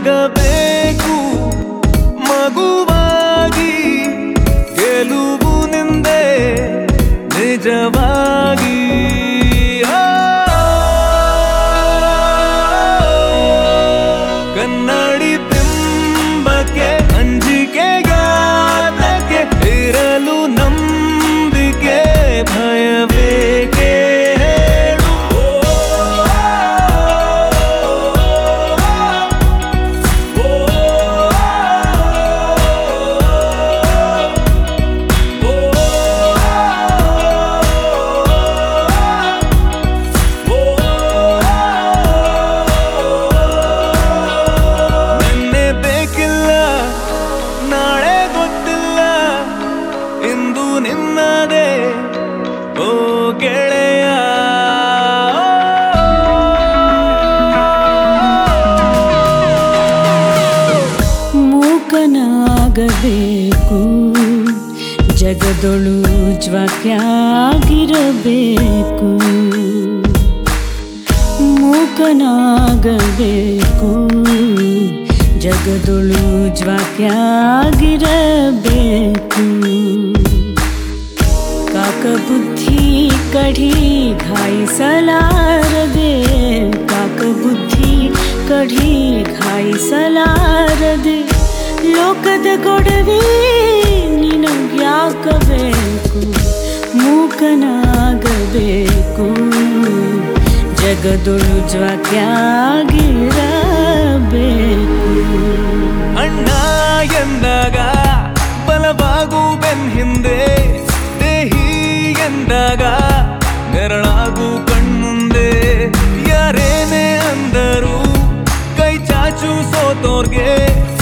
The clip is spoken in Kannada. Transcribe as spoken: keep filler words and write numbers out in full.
ಸಾಗಬೇಕು ಮಗುವಾಗಿ ಗೆಲುವು ನಿಂದೆ ನಿಜವಾಗಿ ಕನ್ನಡಿ ಬಿಂಬಕ್ಕೆ ಅಂಜಿಕೆಗಾತಕ್ಕೆ ಇರಲು ನಂಬಿಕೆ ಭಯಬೇಕೆ ನಿನ್ನದೇ ಓ ಗೆಳೆಯ ಮೂಕನಾಗಬೇಕು ಜಗದೊಳು ಜ್ವಾಕ್ಯಾಗಿರಬೇಕು ಮೂಕನಾಗಬೇಕು ಜಗದೊಳು ಜ್ವಾಕ್ಯಾಗಿರಬೇಕು ಕಾಕ ಬುದ್ಧಿ ಕಢಿ ಘಾಯಿಸಲಾರದೆ ಕಾಕ ಬುದ್ಧಿ ಕಢಿ ಘಾಯಿಸಲಾರದೆ ಲೋಕದ ಗೊಡವೆ ನಿನಗ್ಯಾಕಬೇಕು ಮೂಕನಾಗಬೇಕು ಜಗದೊಳು ಜ್ವಾಕ್ಯಾಗಿರಬೇಕು ಅಣ್ಣ ಎಂದಾಗ ಬಲವಾಗು ಬೆನ್ ಹಿಂದೆ ಎಂದಾಗ ನೆರಳಾಗು ಕಣ್ಮುಂದೆ ಯಾರೇನೇ ಅಂದರು ಕೈ ಚಾಚು ಸೋತೋರ್ಗೆ